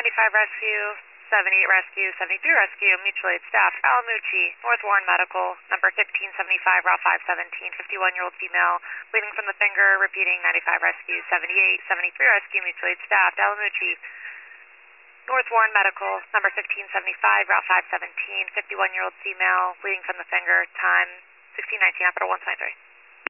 95 rescue, 78 rescue, 73 rescue, mutual aid staff, Alamucci, North Warren Medical, number 1575, Route 517, 51-year-old female, bleeding from the finger, repeating 95 rescue, 78, 73 rescue, mutual aid staff, Alamucci, North Warren Medical, number 1575, Route 517, 51-year-old female, bleeding from the finger, time 1619, Capital 123.